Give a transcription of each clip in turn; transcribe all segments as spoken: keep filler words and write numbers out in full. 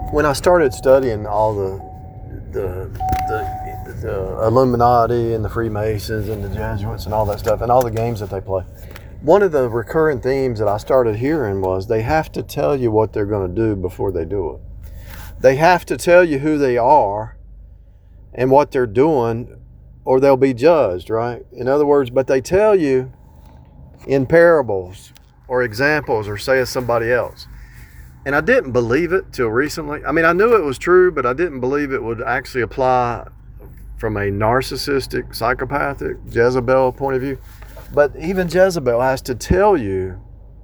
when I started studying all the the the, the Illuminati and the Freemasons and the Jesuits and all that stuff and all the games that they play, one of the recurring themes that I started hearing was they have to tell you what they're going to do before they do it. They have to tell you who they are and what they're doing, or they'll be judged, right? In other words, but they tell you in parables or examples, or say it's somebody else. And I didn't believe it till recently. I mean, I knew it was true, but I didn't believe it would actually apply from a narcissistic, psychopathic, Jezebel point of view. But even Jezebel has to tell you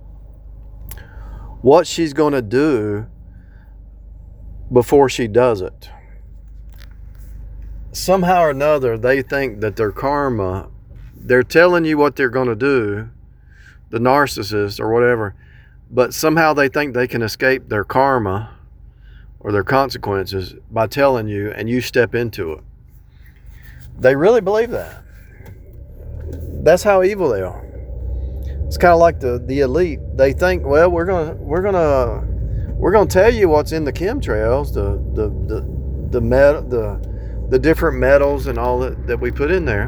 what she's going to do before she does it. Somehow or another, they think that their karma, they're telling you what they're going to do, the narcissist or whatever, but somehow they think they can escape their karma or their consequences by telling you, and you step into it. They really believe that. That's how evil they are. It's kind of like the, the elite. They think, well, we're gonna we're gonna we're gonna tell you what's in the chemtrails, the the the the met, the the different metals and all that, that we put in there.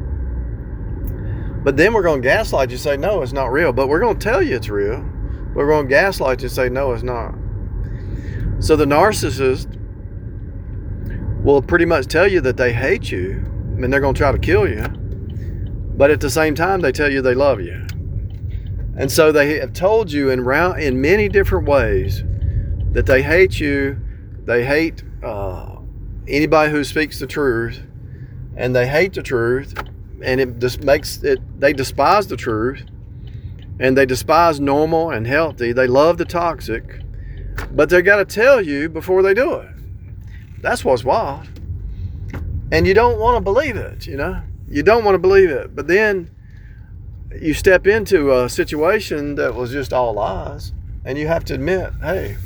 But then we're gonna gaslight you, say no, it's not real. But we're gonna tell you it's real. We're gonna gaslight you, say no, it's not. So the narcissist will pretty much tell you that they hate you and they're gonna try to kill you. But at the same time, they tell you they love you. And so they have told you in round, in many different ways that they hate you, they hate uh, anybody who speaks the truth, and they hate the truth, and it just makes it, they despise the truth, and they despise normal and healthy. They love the toxic, but they got to tell you before they do it. That's what's wild. And you don't want to believe it, you know? You don't want to believe it, but then you step into a situation that was just all lies, and you have to admit, hey,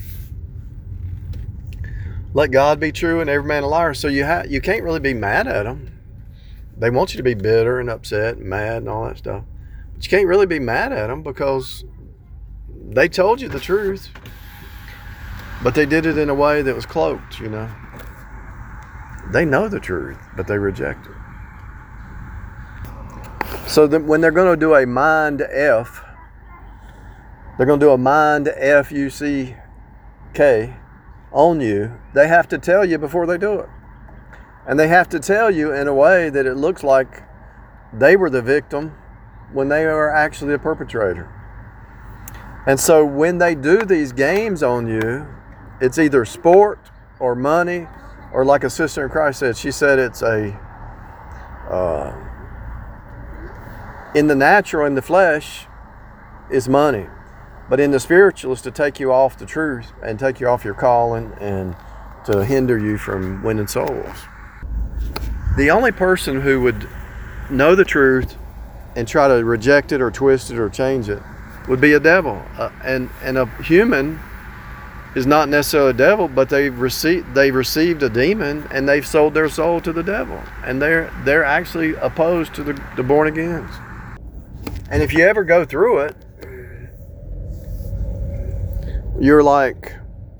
let God be true and every man a liar. So you ha- you can't really be mad at them. They want you to be bitter and upset and mad and all that stuff. But you can't really be mad at them because they told you the truth, but they did it in a way that was cloaked, you know. They know the truth, but they reject it. So that when they're going to do a mind F, they're going to do a mind F U C K on you, they have to tell you before they do it. And they have to tell you in a way that it looks like they were the victim when they were actually the perpetrator. And so when they do these games on you, it's either sport or money, or like a sister in Christ said, she said it's a... Uh, in the natural, in the flesh, is money. But in the spiritual is to take you off the truth and take you off your calling and to hinder you from winning souls. The only person who would know the truth and try to reject it or twist it or change it would be a devil. Uh, and, and a human is not necessarily a devil, but they've received, they've received a demon and they've sold their soul to the devil. And they're, they're actually opposed to the, the born agains. And if you ever go through it, you're like,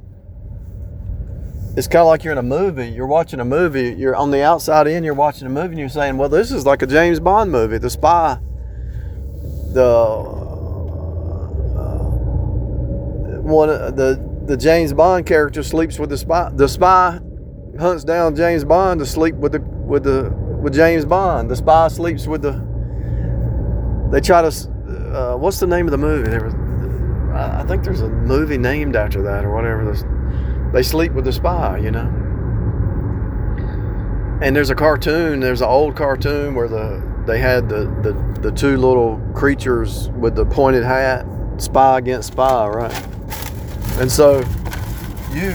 it's kind of like you're in a movie. You're watching a movie. You're on the outside in. You're watching a movie, and you're saying, "Well, this is like a James Bond movie. The spy, the uh, one, the the James Bond character sleeps with the spy. The spy hunts down James Bond to sleep with the with the with James Bond. The spy sleeps with the." They try to, uh, what's the name of the movie? There was, I think there's a movie named after that or whatever. They sleep with the spy, you know. And there's a cartoon, there's an old cartoon where the they had the, the, the two little creatures with the pointed hat, spy against spy, right? And so you,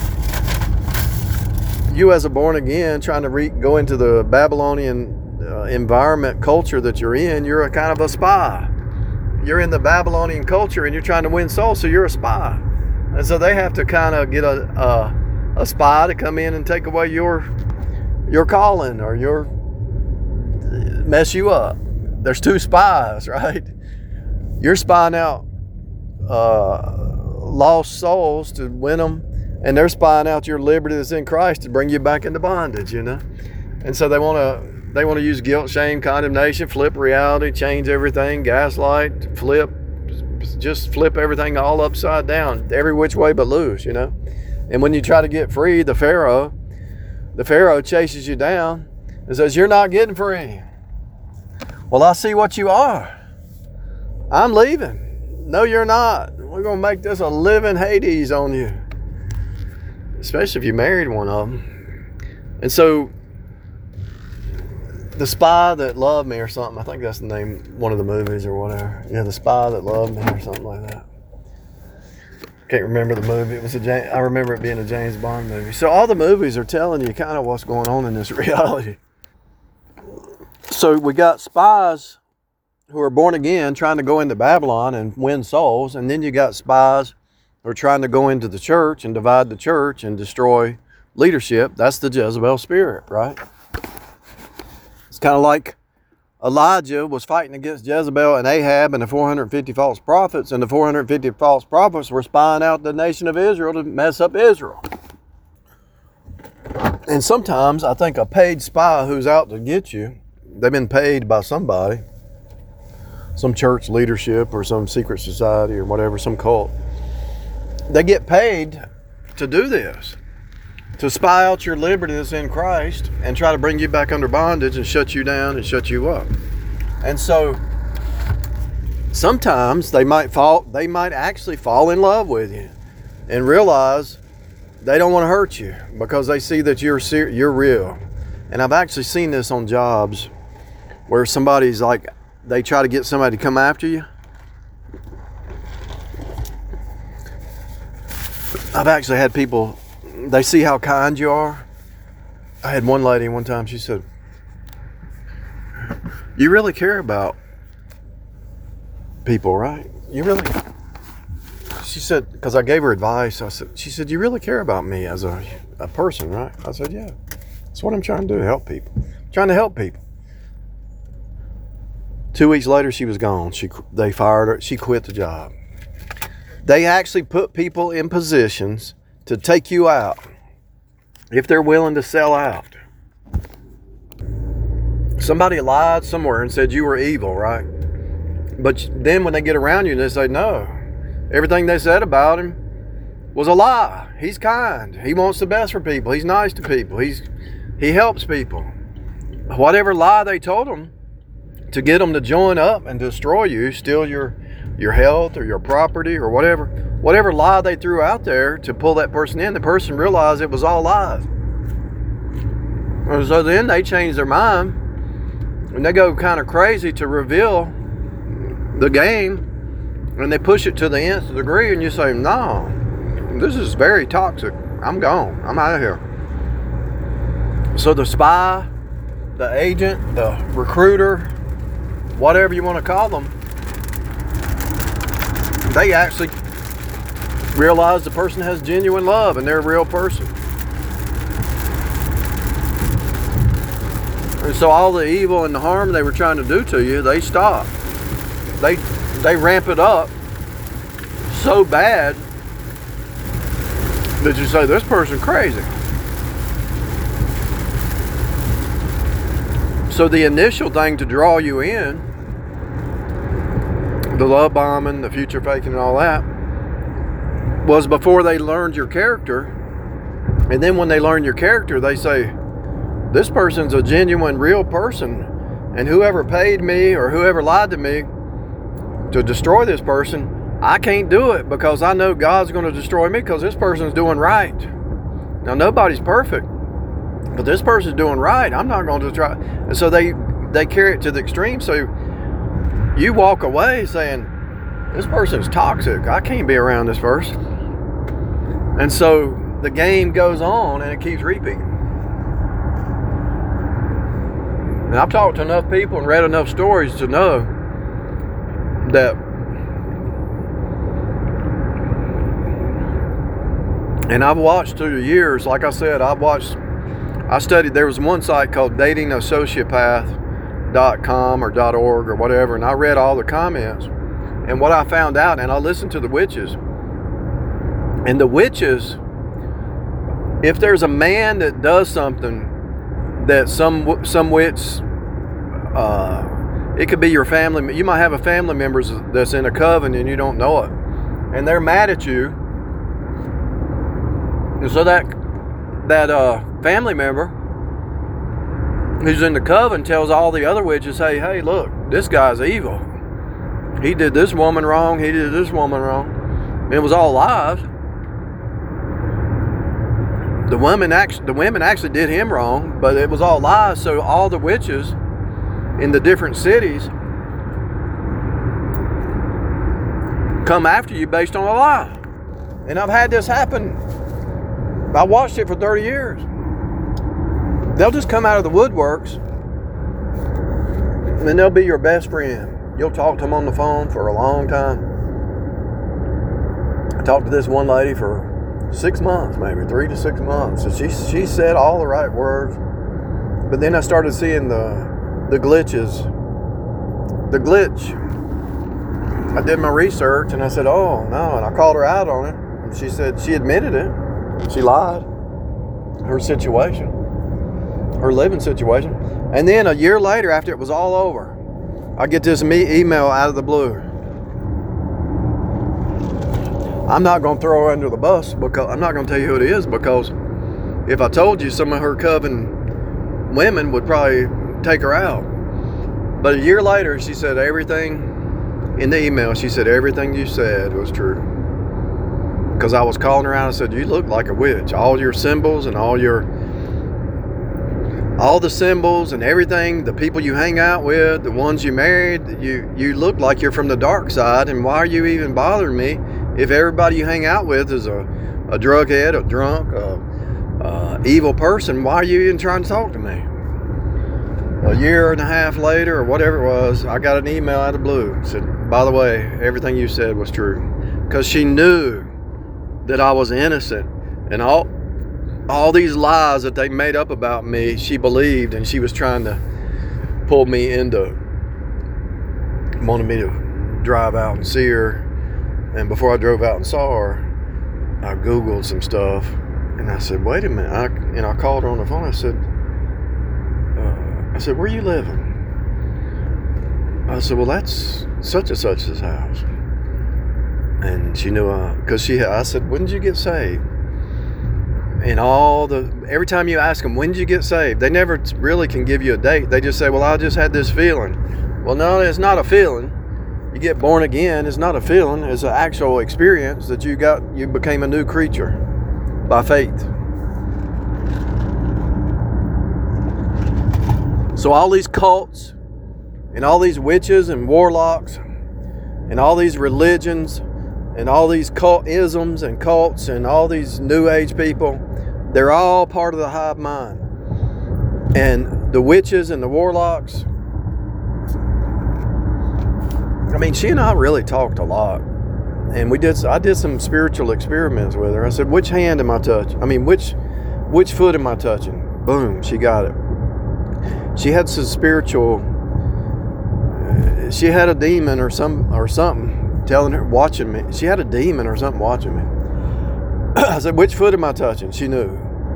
you as a born again trying to re- go into the Babylonian Uh, environment, culture that you're in, you're a kind of a spy. You're in the Babylonian culture and you're trying to win souls, so you're a spy. And so they have to kind of get a, a a spy to come in and take away your your calling or your mess you up. There's two spies, right? You're spying out uh, lost souls to win them And they're spying out your liberty that's in Christ to bring you back into bondage, you know. And so they want to they want to use guilt, shame, condemnation, flip reality, change everything, gaslight, flip, just flip everything all upside down, every which way but loose, you know. And when you try to get free, the Pharaoh, the Pharaoh chases you down and says, you're not getting free. Well, I see what you are. I'm leaving. No, you're not. We're going to make this a living Hades on you. Especially if you married one of them. And so, The Spy That Loved Me or something, I think that's the name, one of the movies or whatever. Yeah, The Spy That Loved Me or something like that. Can't remember the movie. It was a James, I remember it being a James Bond movie. So all the movies are telling you kind of what's going on in this reality. So we got spies who are born again trying to go into Babylon and win souls. And then you got spies who are trying to go into the church and divide the church and destroy leadership. That's the Jezebel spirit, right? It's kind of like Elijah was fighting against Jezebel and Ahab and the four hundred fifty false prophets, and the four hundred fifty false prophets were spying out the nation of Israel to mess up Israel. And sometimes I think a paid spy who's out to get you, they've been paid by somebody, some church leadership or some secret society or whatever, some cult. They get paid to do this, to spy out your liberty that's in Christ and try to bring you back under bondage and shut you down and shut you up. And so sometimes they might fall, they might actually fall in love with you and realize they don't want to hurt you because they see that you're ser- you're real. And I've actually seen this on jobs where somebody's like, they try to get somebody to come after you. I've actually had people, they see how kind you are. I had one lady one time, she said, you really care about people, right? You really, she said, because I gave her advice, I said, she said, you really care about me as a, a person, right? I said, yeah, that's what I'm trying to do, help people. I'm trying to help people. Two weeks later, she was gone. She, they fired her, she quit the job. They actually put people in positions to take you out if they're willing to sell out. Somebody lied somewhere and said you were evil, right? But then when they get around you and they say, no, everything they said about him was a lie. He's kind. He wants the best for people. He's nice to people. He's he helps people. Whatever lie they told them to get them to join up and destroy you, steal your your health or your property or whatever, whatever lie they threw out there to pull that person in, the person realized it was all lies. And so then they change their mind and they go kind of crazy to reveal the game, and they push it to the nth degree, and you say, no, this is very toxic. I'm gone. I'm out of here. So the spy, the agent, the recruiter, whatever you want to call them, they actually realize the person has genuine love and they're a real person. And so all the evil and the harm they were trying to do to you, they stop. They they ramp it up so bad that you say, this person's crazy. So the initial thing to draw you in, the love bombing, the future faking and all that, was before they learned your character. And then when they learn your character, they say, this person's a genuine, real person. And whoever paid me or whoever lied to me to destroy this person, I can't do it because I know God's going to destroy me because this person's doing right. Now, nobody's perfect, but this person's doing right. I'm not going to try. And so they, they carry it to the extreme. So you walk away saying, this person's toxic. I can't be around this person. And so the game goes on and it keeps reaping. And I've talked to enough people and read enough stories to know that and I've watched through the years, like I said, I've watched, I studied, there was one site called dating a sociopath dot com or .org or whatever, and I read all the comments. And what I found out, and I listened to the witches, and the witches if there's a man that does something that some some witch, uh, it could be your family. You might have a family member that's in a coven and you don't know it, and they're mad at you. And so that that uh, family member who's in the coven tells all the other witches, "Hey, hey, look, this guy's evil. He did this woman wrong. He did this woman wrong." And it was all lies. The women actually, the women actually did him wrong, but it was all lies. So all the witches in the different cities come after you based on a lie. And I've had this happen. I watched it for thirty years. They'll just come out of the woodworks and they'll be your best friend. You'll talk to them on the phone for a long time. I talked to this one lady for six months, maybe three to six months. So she she said all the right words, but then I started seeing the the glitches. The glitch. I did my research and I said, "Oh no!" And I called her out on it. And she said she admitted it. She lied. Her situation, her living situation. And then a year later, after it was all over, I get this me email out of the blue. I'm not going to throw her under the bus because I'm not going to tell you who it is, because if I told you, some of her coven women would probably take her out. But a year later, she said everything in the email. She said everything you said was true. Because I was calling her out and said, "You look like a witch. All your symbols and all your, all the symbols and everything, the people you hang out with, the ones you married, you you look like you're from the dark side. And why are you even bothering me? If everybody you hang out with is a, a drug head, a drunk, a, a evil person, why are you even trying to talk to me?" A year and a half later, or whatever it was, I got an email out of the blue. It said, "By the way, everything you said was true." Because she knew that I was innocent, and all all these lies that they made up about me, she believed, and she was trying to pull me into, wanted me to drive out and see her. And before I drove out and saw her, I Googled some stuff, and I said, "Wait a minute!" I, and I called her on the phone. I said, uh, "I said, where you living?" I said, "Well, that's such and such's house." And she knew, because uh, she, I said, "When did you get saved?" And all the, every time you ask them, "When did you get saved?" they never really can give you a date. They just say, "Well, I just had this feeling." Well, no, it's not a feeling. You get born again, it's not a feeling. It's an actual experience that you got, you became a new creature by faith. So all these cults and all these witches and warlocks and all these religions and all these cultisms and cults and all these new age people, they're all part of the hive mind. And the witches and the warlocks, I mean, she and I really talked a lot. And we did, I did some spiritual experiments with her. I said, "Which hand am I touching? I mean, which which foot am I touching?" Boom, she got it. She had some spiritual, she had a demon or some or something telling her, watching me. She had a demon or something watching me. I said, "Which foot am I touching?" She knew.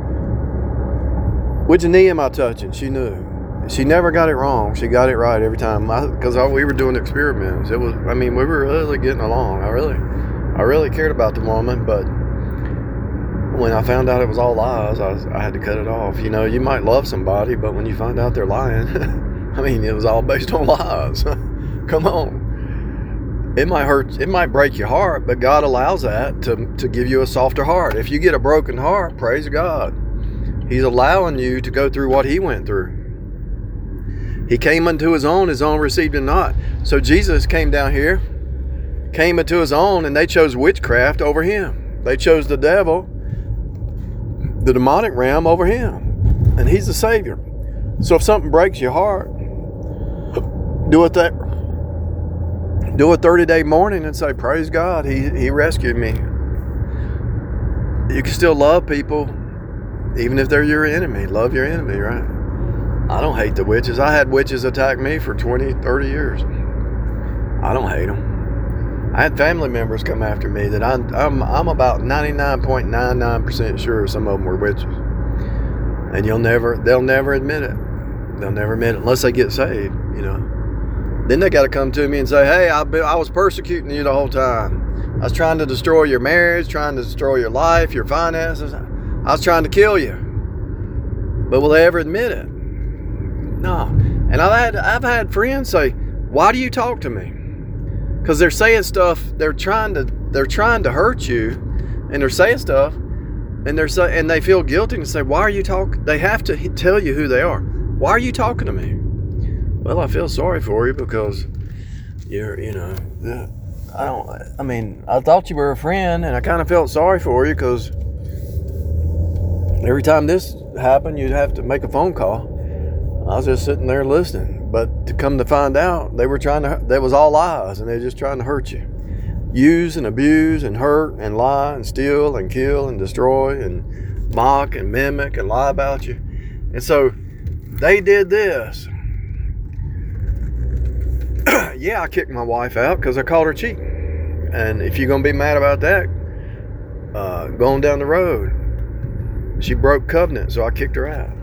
"Which knee am I touching?" She knew. She never got it wrong. She got it right every time. Because we were doing experiments. It was, I mean, we were really getting along. I really, I really cared about the woman. But when I found out it was all lies, I, was, I had to cut it off. You know, you might love somebody, but when you find out they're lying, I mean, it was all based on lies. Come on. It might hurt, it might break your heart, but God allows that to, to give you a softer heart. If you get a broken heart, praise God. He's allowing you to go through what he went through. He came unto his own, his own received him not. So Jesus came down here, came unto his own, and they chose witchcraft over him. They chose the devil, the demonic realm, over him. And he's the Savior. So if something breaks your heart, do it that do a thirty-day mourning and say, "Praise God, he, he rescued me." You can still love people, even if they're your enemy. Love your enemy, right? I don't hate the witches. I had witches attack me for twenty, thirty years. I don't hate them. I had family members come after me that I'm I'm, I'm about ninety-nine point nine nine percent sure some of them were witches, and you'll never they'll never admit it. They'll never admit it unless they get saved, you know. Then they got to come to me and say, hey, I've been, I was persecuting you the whole time. I was trying to destroy your marriage, trying to destroy your life, your finances. I was trying to kill you. But will they ever admit it? No. And I've had, I've had friends say, why do you talk to me? Because they're saying stuff, they're trying to they're trying to hurt you, and they're saying stuff, and they're say, and they feel guilty and say, why are you talking? They have to tell you who they are. Why are you talking to me? Well, I feel sorry for you because you're, you know, I don't, I mean, I thought you were a friend, and I kind of felt sorry for you because every time this happened, you'd have to make a phone call. I was just sitting there listening, but to come to find out, they were trying to, that was all lies, and they're just trying to hurt you. Use and abuse and hurt and lie and steal and kill and destroy and mock and mimic and lie about you. And so they did this. Yeah, I kicked my wife out because I called her cheating. And if you're going to be mad about that, uh, going down the road, she broke covenant, so I kicked her out.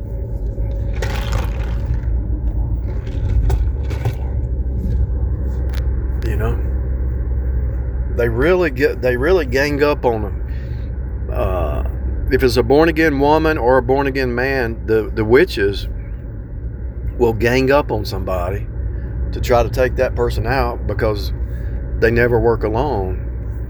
You know, they really get, they really gang up on them. Uh, if it's a born again woman or a born again man, the, the witches will gang up on somebody to try to take that person out because they never work alone.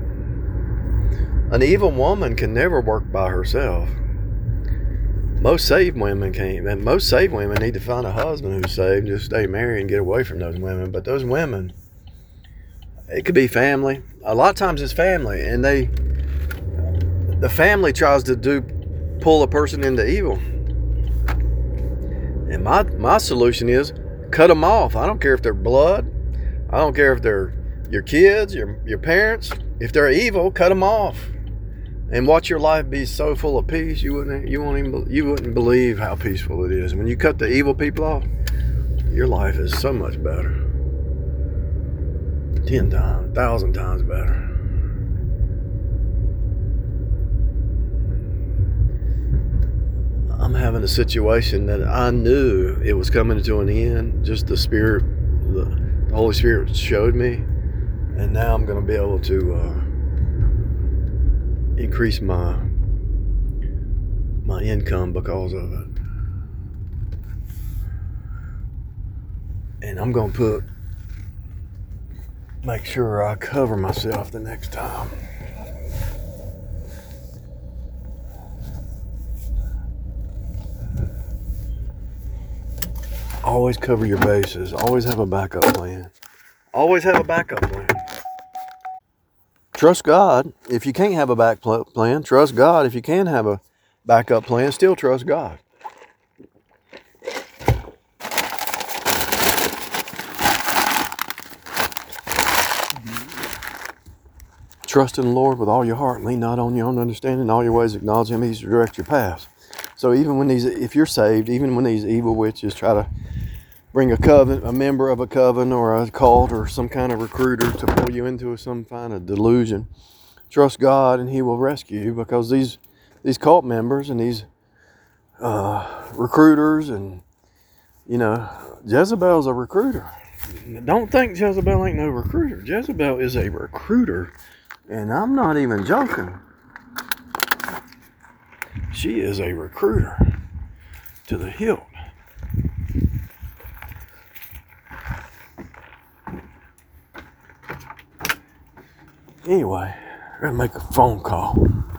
An evil woman can never work by herself. Most saved women can't. And most saved women need to find a husband who's saved, just stay married and get away from those women. But those women, it could be family. A lot of times it's family, and they, the family tries to do, pull a person into evil. And my, my solution is cut them off. I don't care if they're blood. I don't care if they're your kids, your your parents. If they're evil, cut them off, and watch your life be so full of peace. You wouldn't you won't even you wouldn't believe how peaceful it is when you cut the evil people off. Your life is so much better, ten times, thousand times better. I'm having a situation that I knew it was coming to an end. Just the Spirit, the, the Holy Spirit showed me, and now I'm going to be able to uh, increase my my income because of it. And I'm going to put, make sure I cover myself the next time. Always cover your bases. Always have a backup plan. Always have a backup plan. Trust God. If you can't have a back plan, trust God. If you can have a backup plan, still trust God. Trust in the Lord with all your heart and lean not on your own understanding. In all your ways acknowledge Him. He's to direct your paths. So even when these, if you're saved, even when these evil witches try to bring a coven, a member of a coven or a cult or some kind of recruiter to pull you into some kind of delusion, trust God and He will rescue you, because these these cult members and these uh, recruiters, and you know, Jezebel's a recruiter. Don't think Jezebel ain't no recruiter. Jezebel is a recruiter, and I'm not even joking. She is a recruiter to the hilt. Anyway, I'm gonna make a phone call.